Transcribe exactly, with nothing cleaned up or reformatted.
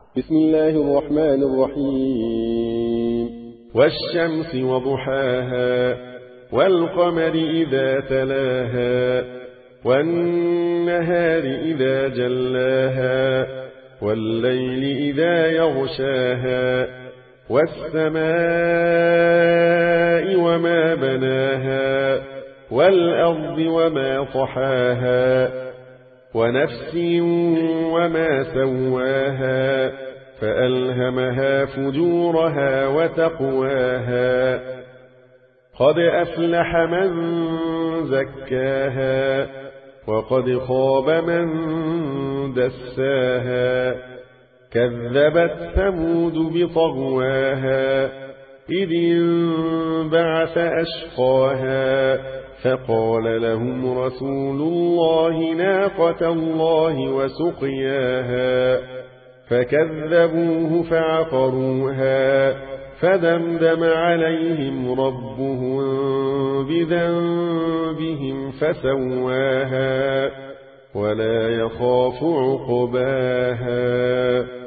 بسم الله الرحمن الرحيم والشمس وضحاها والقمر إذا تلاها والنهار إذا جلاها والليل إذا يغشاها والسماء وما بناها والأرض وما طحاها ونفس وما سواها فألهمها فجورها وتقواها قد أفلح من زكاها وقد خاب من دساها كذبت ثمود بطغواها إذ انبعث أشقاها فقال لهم رسول الله ناقة الله وسقياها فكذبوه فعقروها فدمدم عليهم ربهم بذنبهم فسواها ولا يخاف عقباها